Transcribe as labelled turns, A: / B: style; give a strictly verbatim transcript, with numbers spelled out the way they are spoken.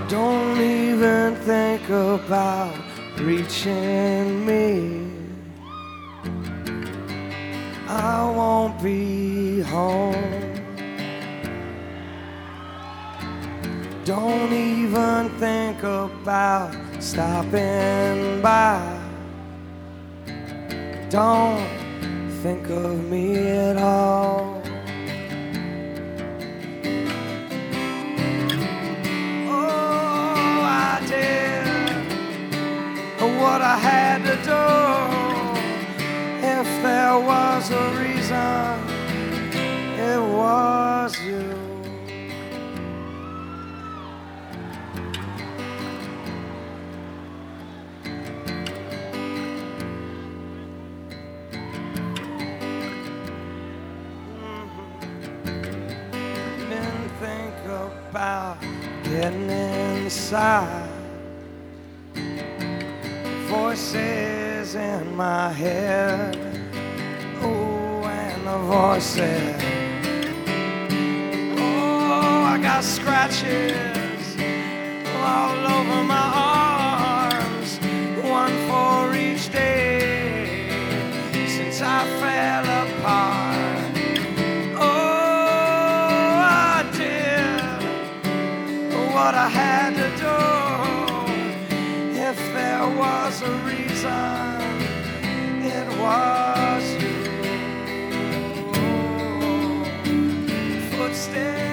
A: Don't even think about reaching me. I won't be home. Don't even think about stopping by. Don't think of me at all. Oh, I did what I had to do. If there was a reason, it was you. Think about getting inside. Voices in my head. Oh, and the voices. Oh, I got scratches all over my arms, one for each day since I fell apart. What I had to do. If there was a reason, it was you. Footsteps